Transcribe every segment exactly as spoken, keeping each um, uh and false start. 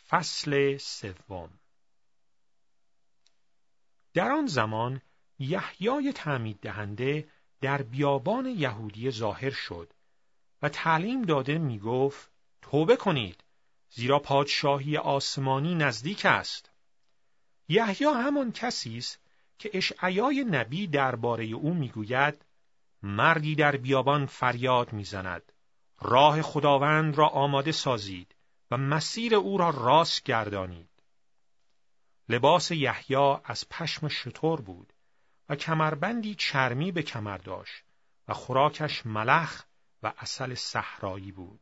فصل سوم. در آن زمان یحیای تعمید دهنده در بیابان یهودیه ظاهر شد و تعلیم داده می گفت توبه کنید زیرا پادشاهی آسمانی نزدیک است. یحیی همان کسی است که اشعیای نبی درباره او میگوید مردی در بیابان فریاد میزند راه خداوند را آماده سازید و مسیر او را راست گردانید. لباس یحیی از پشم شتر بود و کمربندی چرمی به کمر داشت و خوراکش ملخ و عسل صحرایی بود.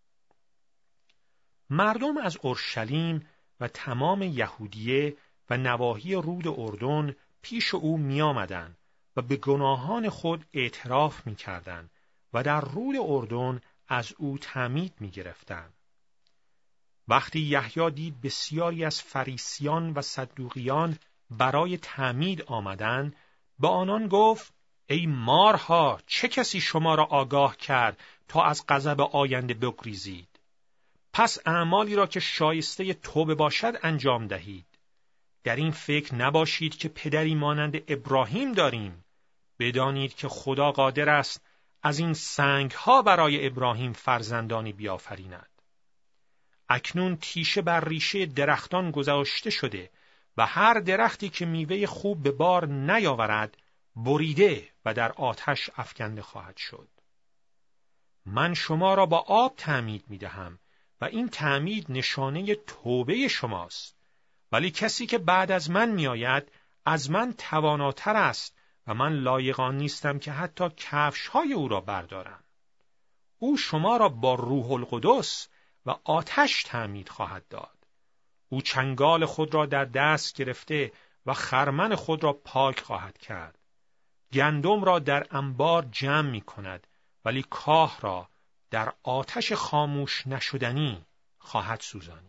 مردم از اورشلیم و تمام یهودیه و نواحی رود اردن پیش او می آمدند و به گناهان خود اعتراف می کردند و در رود اردن از او تعمید می گرفتند. وقتی یحیی دید بسیاری از فریسیان و صدوقیان برای تعمید آمدند، به آنان گفت ای مارها، چه کسی شما را آگاه کرد تا از غضب آینده بگریزید؟ پس اعمالی را که شایسته توبه باشد انجام دهید. در این فکر نباشید که پدری مانند ابراهیم داریم. بدانید که خدا قادر است از این سنگ‌ها برای ابراهیم فرزندانی بیافریند. اکنون تیشه بر ریشه درختان گذاشته شده و هر درختی که میوه خوب به بار نیاورد بریده و در آتش افکنده خواهد شد. من شما را با آب تعمید می‌دهم و این تعمید نشانه توبه شماست. ولی کسی که بعد از من میآید از من تواناتر است و من لایق آن نیستم که حتی کفش‌های او را بردارم. او شما را با روح القدس و آتش تعمید خواهد داد. او چنگال خود را در دست گرفته و خرمن خود را پاک خواهد کرد. گندم را در انبار جمع می کند ولی کاه را در آتش خاموش نشدنی خواهد سوزانید.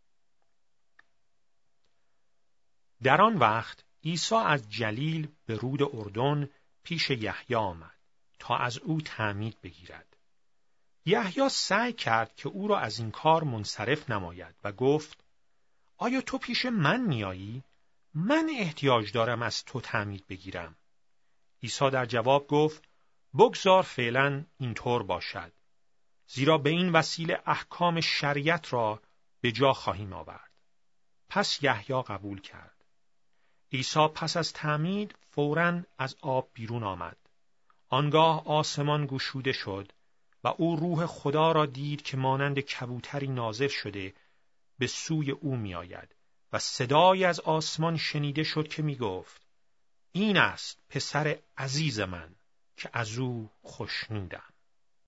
در آن وقت عیسی از جلیل به رود اردن پیش یحیی آمد تا از او تعمید بگیرد. یحیی سعی کرد که او را از این کار منصرف نماید و گفت آیا تو پیش من میایی؟ من احتیاج دارم از تو تعمید بگیرم. عیسی در جواب گفت بگذار فعلا اینطور باشد، زیرا به این وسیله احکام شریعت را به جا خواهیم آورد. پس یحیی قبول کرد. عیسی پس از تعمید فوراً از آب بیرون آمد. آنگاه آسمان گشوده شد و او روح خدا را دید که مانند کبوتری نازل شده به سوی او می آید و صدایی از آسمان شنیده شد که می گفت این است پسر عزیز من که از او خوشنودم.